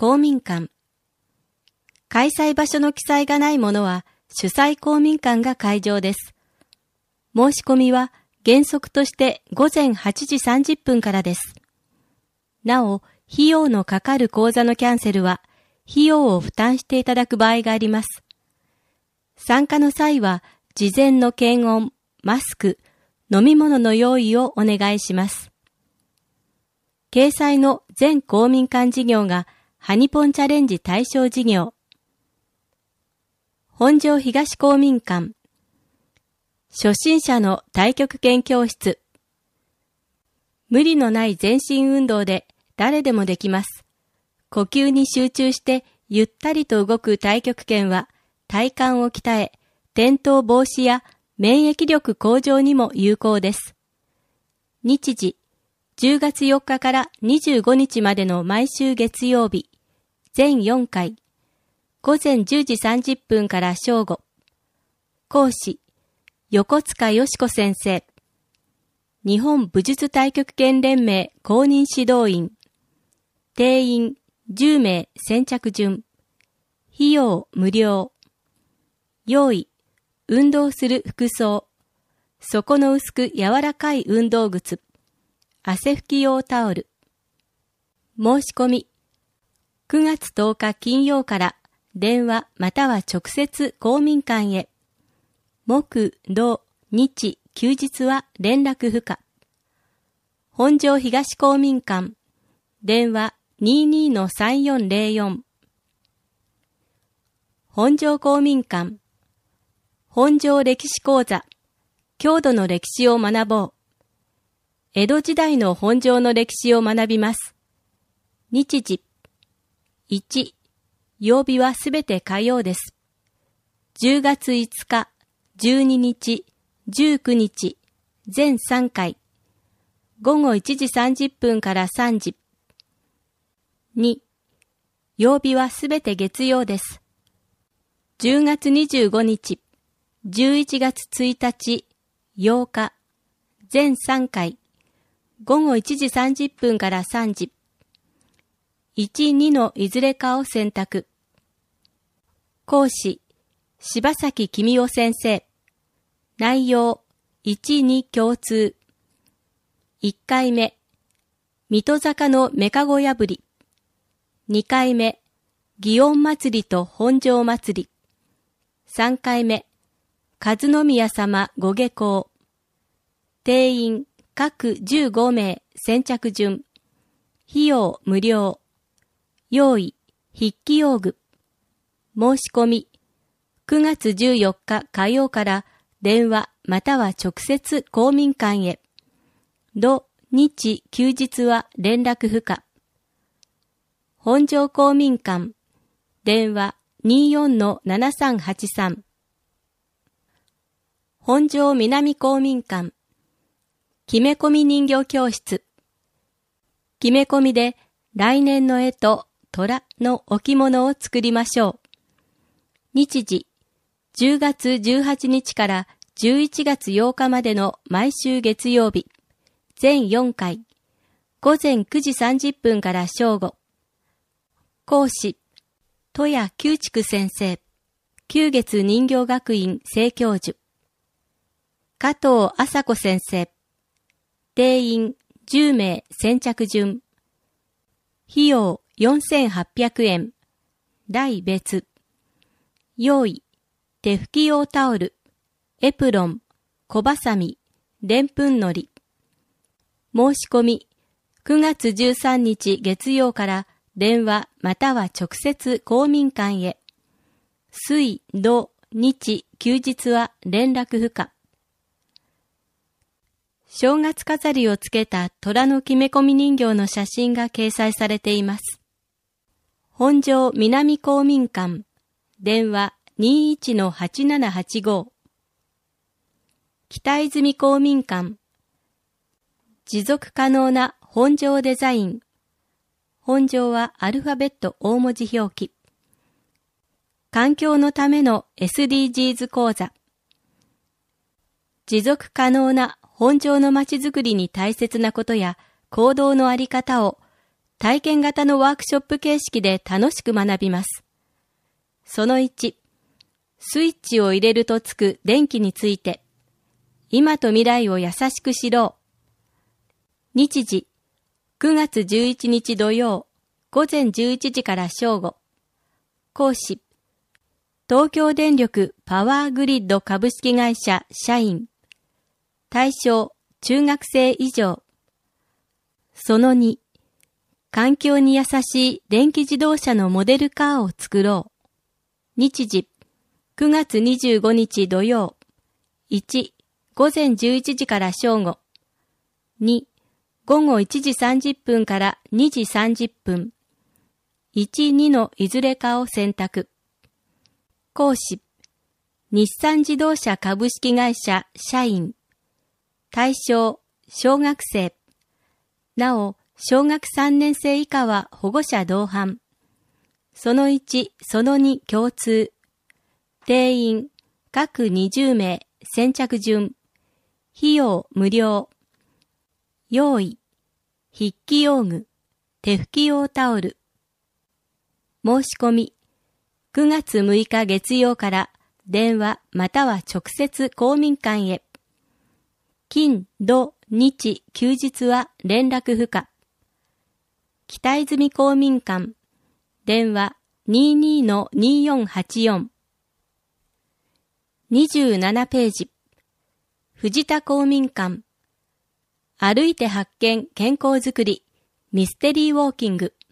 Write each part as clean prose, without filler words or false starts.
公民館。開催場所の記載がないものは主催公民館が会場です。申し込みは原則として午前8時30分からです。なお、費用のかかる講座のキャンセルは費用を負担していただく場合があります。参加の際は事前の検温、マスク、飲み物の用意をお願いします。掲載の全公民館事業がハニポンチャレンジ対象事業。本庄東公民館。初心者の太極拳教室。無理のない全身運動で誰でもできます。呼吸に集中してゆったりと動く太極拳は体幹を鍛え、転倒防止や免疫力向上にも有効です。日時、10月4日から25日までの毎週月曜日、全4回、午前10時30分から正午。講師、横塚よし子先生。日本武術太極拳連盟公認指導員。定員10名先着順。費用無料。用意、運動する服装。底の薄く柔らかい運動靴。汗拭き用タオル。申し込み。9月10日金曜から電話または直接公民館へ。木、土、日、休日は連絡不可。本庄東公民館。電話 22-3404。本庄公民館。本庄歴史講座。郷土の歴史を学ぼう。江戸時代の本庄の歴史を学びます。日時。1、曜日はすべて火曜です。10月5日、12日、19日、全3回。午後1時30分から3時。2、曜日はすべて月曜です。10月25日、11月1日、8日、全3回。午後1時30分から3時。1、2のいずれかを選択。講師、柴崎公夫先生。内容、1、2共通。1回目、水戸坂のメカゴ破り。2回目、祇園祭りと本庄祭り。3回目、和宮様ご下校。定員、各15名先着順。費用無料。用意、筆記用具。申し込み。9月14日火曜から電話または直接公民館へ。土、日、休日は連絡不可。本庄公民館。電話 24-7383。本庄南公民館。決め込み人形教室。決め込みで来年の干支、虎の置物を作りましょう。日時、10月18日から11月8日までの毎週月曜日、全4回、午前9時30分から正午。講師、戸谷久畜先生、久月人形学院正教授。加藤麻子先生。定員10名先着順。費用4800円。代別。用意。手拭き用タオル。エプロン。小バサミ。でんぷんのり。申し込み。9月13日月曜から電話または直接公民館へ。水、土、日、休日は連絡不可。正月飾りをつけた虎の決め込み人形の写真が掲載されています。本庄南公民館。電話 21-8785。北泉公民館。持続可能な本庄デザイン。本庄はアルファベット大文字表記。環境のための SDGs 講座。持続可能な本庄のまちづくりに大切なことや行動のあり方を体験型のワークショップ形式で楽しく学びます。その1、スイッチを入れるとつく電気について、今と未来を優しく知ろう。日時、9月11日土曜、午前11時から正午。講師、東京電力パワーグリッド株式会社社員。対象、中学生以上。その2、環境に優しい電気自動車のモデルカーを作ろう。日時、9月25日土曜。1、午前11時から正午。2、午後1時30分から2時30分。1、2のいずれかを選択。講師、日産自動車株式会社社員。対象、小学生。なお、小学3年生以下は保護者同伴。その1、その2共通。定員、各20名、先着順。費用無料。用意、筆記用具、手拭き用タオル。申し込み、9月6日月曜から電話または直接公民館へ。金、土、日、休日は連絡不可。期待済み公民館。電話 22-2484。27ページ。藤田公民館。歩いて発見健康づくり。ミステリーウォーキング。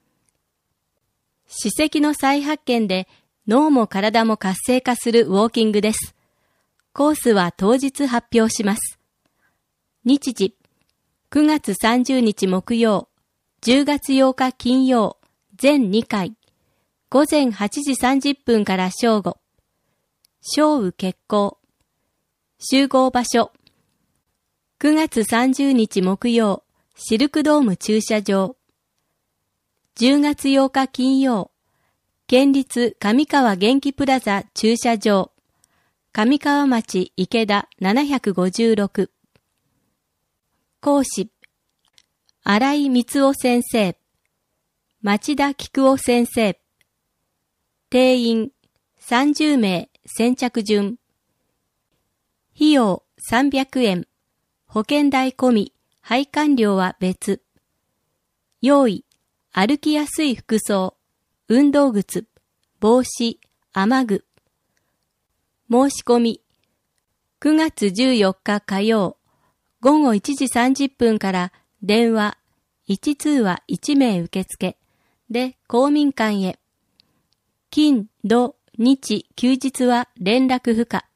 史跡の再発見で脳も体も活性化するウォーキングです。コースは当日発表します。日時、9月30日木曜、10月8日金曜、全2回、午前8時30分から正午。正午決行。集合場所。9月30日木曜、シルクドーム駐車場。10月8日金曜、県立上川元気プラザ駐車場。上川町池田756。講師、新井光夫先生。町田菊夫先生。定員30名先着順。費用300円。保険代込み、配管料は別。用意、歩きやすい服装、運動靴、帽子、雨具。申し込み、9月14日火曜、午後1時30分から電話、1通話1名受付で公民館へ。金、土、日、休日は連絡不可。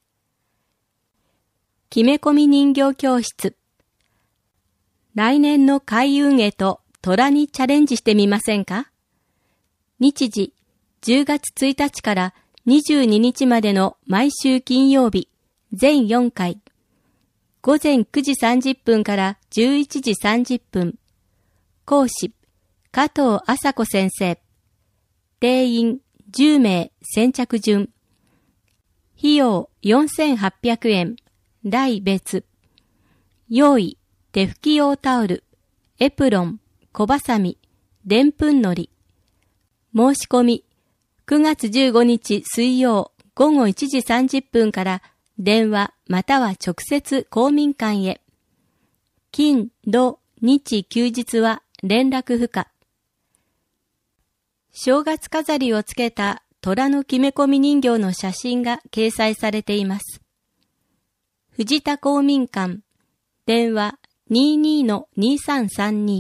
決め込み人形教室。来年の開運へと虎にチャレンジしてみませんか？日時、10月1日から22日までの毎週金曜日、全4回。午前9時30分から11時30分。講師、加藤麻子先生。定員10名先着順。費用4800円。代別。用意、手拭き用タオル、エプロン、小バサミ、でんぷんのり。申し込み、9月15日水曜午後1時30分から電話または直接公民館へ。金、土、日、休日は連絡不可。正月飾りをつけた虎の決め込み人形の写真が掲載されています。藤田公民館、電話 22-2332。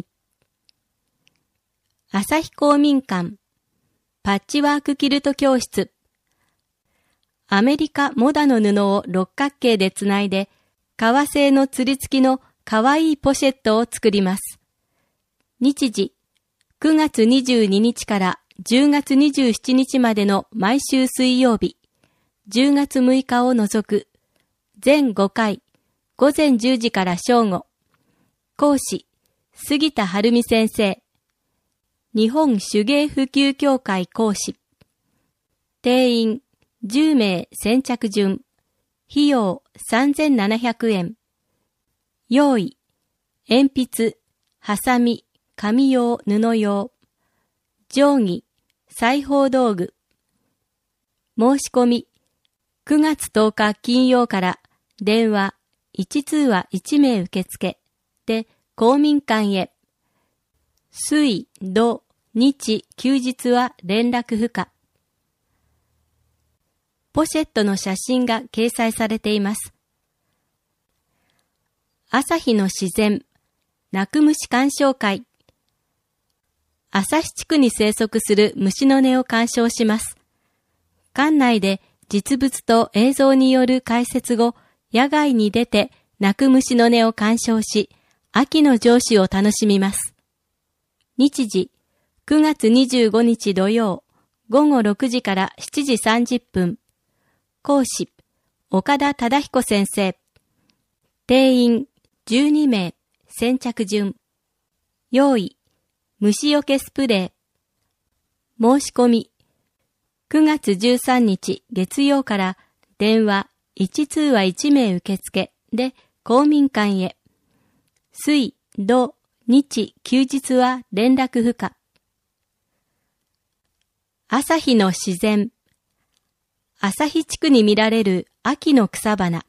朝日公民館、パッチワークキルト教室。アメリカモダの布を六角形でつないで、革製の釣り付きのかわいいポシェットを作ります。日時、9月22日から10月27日までの毎週水曜日、10月6日を除く、全5回、午前10時から正午。講師、杉田晴美先生。日本手芸普及協会講師。定員10名先着順。費用3700円。用意、鉛筆、ハサミ、 紙用、布用、定規、裁縫道具。申し込み、9月10日金曜から電話1通話1名受付で公民館へ。水、土、日、休日は連絡不可。ポシェットの写真が掲載されています。朝日の自然、鳴く虫鑑賞会。旭地区に生息する虫の音を鑑賞します。館内で実物と映像による解説後、野外に出て鳴く虫の音を鑑賞し、秋の情緒を楽しみます。日時、9月25日土曜、午後6時から7時30分。講師、岡田忠彦先生。定員、12名、先着順。用意、虫除けスプレー。申し込み、9月13日月曜から電話1通話1名受付で公民館へ。水、土、日、休日は連絡不可。朝日の自然。旭地区に見られる秋の草花。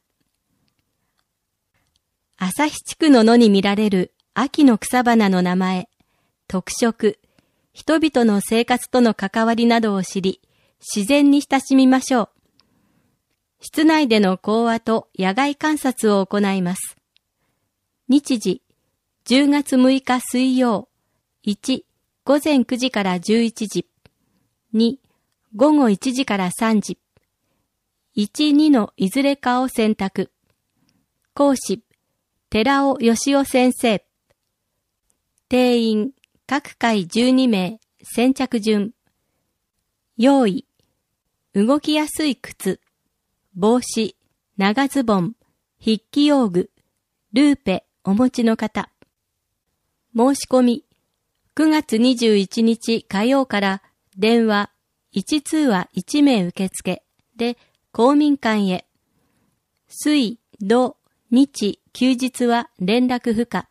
旭地区の野に見られる秋の草花の名前、特色、人々の生活との関わりなどを知り、自然に親しみましょう。室内での講話と野外観察を行います。日時、10月6日水曜、1、午前9時から11時、2、午後1時から3時、1、2のいずれかを選択。講師、寺尾義夫先生。定員、各回12名、先着順。用意、動きやすい靴、帽子、長ズボン、筆記用具、ルーペお持ちの方。申し込み、9月21日火曜から電話1通話1名受付で公民館へ。水、土、日、休日は連絡不可。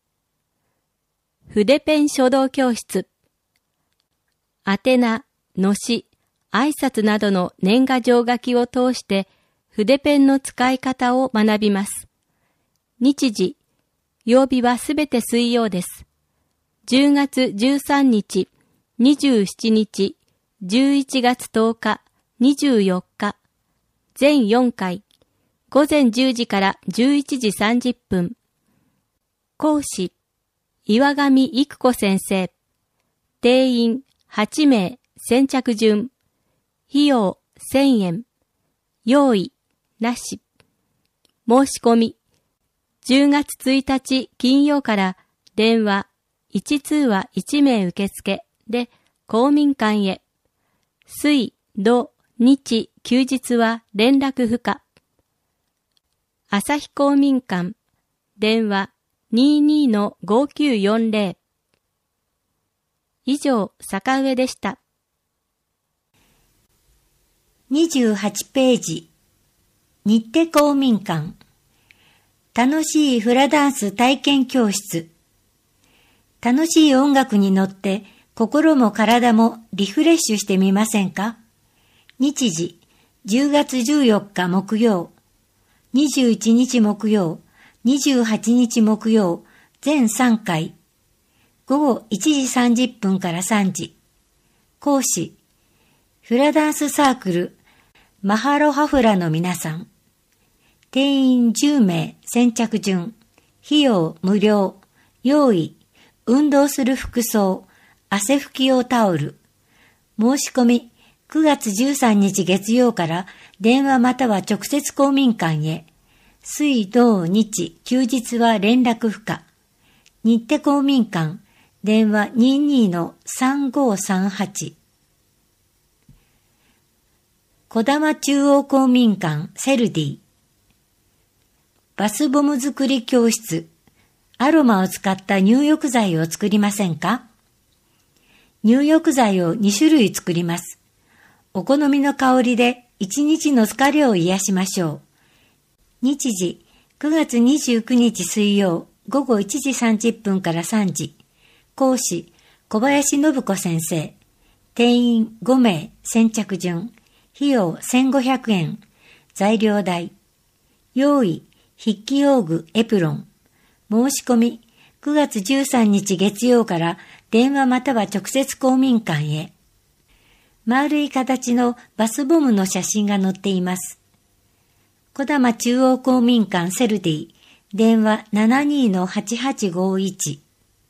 筆ペン書道教室。宛名、のし、挨拶などの年賀状書きを通して筆ペンの使い方を学びます。日時、曜日はすべて水曜です。10月13日、27日、11月10日、24日、全4回、午前10時から11時30分。講師、岩上育子先生。定員8名、先着順。費用1000円。用意なし。申し込み。10月1日金曜から電話1通話1名受付で公民館へ。水、土、日、休日は連絡不可。旭公民館。電話 22-5940。以上、坂上でした。 28ページ。日手公民館。楽しいフラダンス体験教室。楽しい音楽に乗って心も体もリフレッシュしてみませんか？日時、10月14日木曜、21日木曜、28日木曜、全3回。午後1時30分から3時。講師、フラダンスサークル、マハロハフラの皆さん。定員10名、先着順。費用無料。用意、運動する服装、汗拭き用タオル。申し込み、9月13日月曜から電話または直接公民館へ。水、土、日、休日は連絡不可。日手公民館、電話 22-3538。小玉中央公民館セルディ。バスボム作り教室。アロマを使った入浴剤を作りませんか？入浴剤を2種類作ります。お好みの香りで1日の疲れを癒しましょう。日時、9月29日水曜、午後1時30分から3時。 講師、小林信子先生。定員5名、先着順。費用1500円。材料代。用意、筆記用具、エプロン。申し込み、9月13日月曜から電話または直接公民館へ。丸い形のバスボムの写真が載っています。小玉中央公民館セルディ、電話 72-8851。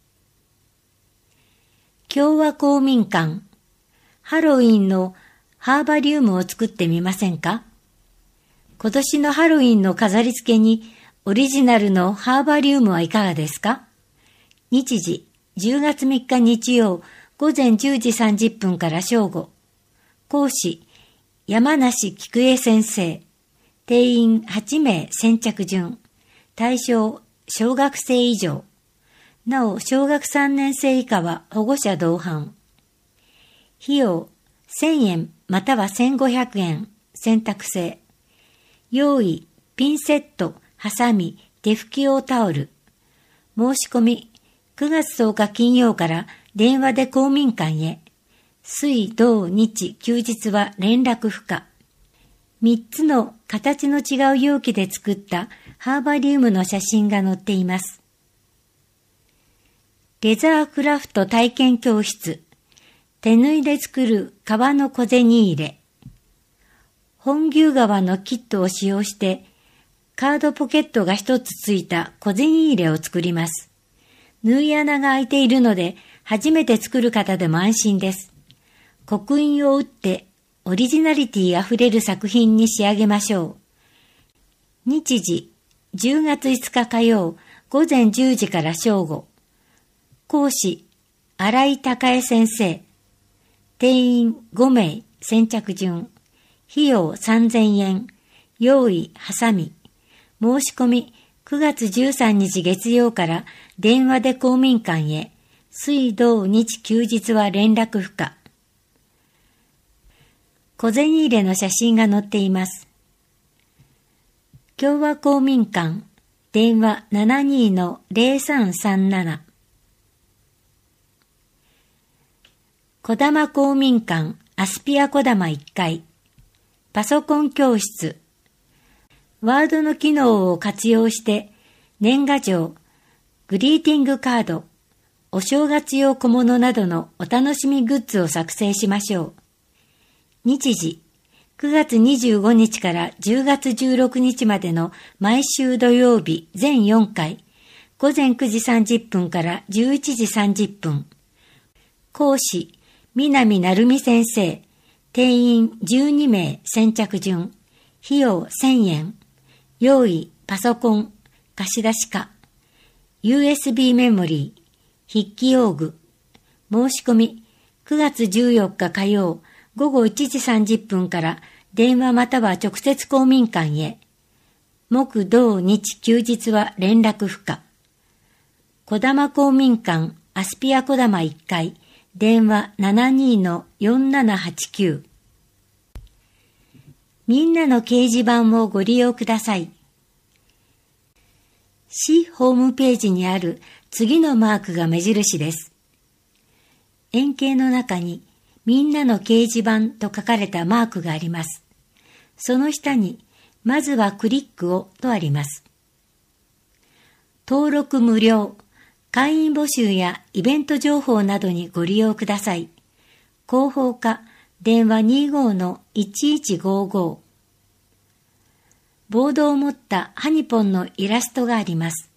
共和公民館、ハロウィンのハーバリウムを作ってみませんか？今年のハロウィンの飾り付けにオリジナルのハーバリウムはいかがですか？日時、10月3日日曜、午前10時30分から正午。講師、山梨菊江先生。定員8名先着順。対象、小学生以上。なお、小学3年生以下は保護者同伴。費用、1000円または1500円。選択制。用意、ピンセット、ハサミ、手拭き用タオル。申し込み、9月10日金曜から電話で公民館へ。水、土、日、休日は連絡不可。3つの形の違う容器で作ったハーバリウムの写真が載っています。レザークラフト体験教室。手縫いで作る革の小銭入れ。本牛革のキットを使用して、カードポケットが1つついた小銭入れを作ります。縫い穴が開いているので、初めて作る方でも安心です。刻印を打ってオリジナリティあふれる作品に仕上げましょう。日時、10月5日火曜、午前10時から正午。講師、新井孝恵先生。定員5名、先着順。費用3000円。用意、ハサミ。申し込み、9月13日月曜から電話で公民館へ。水土日休日は連絡不可。小銭入れの写真が載っています。共和公民館、電話 72-0337。小玉公民館、アスピア小玉1階。パソコン教室。ワードの機能を活用して、年賀状、グリーティングカード、お正月用小物などのお楽しみグッズを作成しましょう。日時、9月25日から10月16日までの毎週土曜日全4回、午前9時30分から11時30分。講師、南成美先生。定員12名先着順。費用1000円。用意、パソコン、貸出か。USB メモリー、筆記用具。申し込み、9月14日火曜、午後1時30分から電話または直接公民館へ。木土日休日は連絡不可。小玉公民館アスピア小玉1階、電話 72-4789。みんなの掲示板をご利用ください。市ホームページにある次のマークが目印です。円形の中にみんなの掲示板と書かれたマークがあります。その下に、まずはクリックをとあります。登録無料、会員募集やイベント情報などにご利用ください。広報課、電話 25-1155。ボードを持ったハニポンのイラストがあります。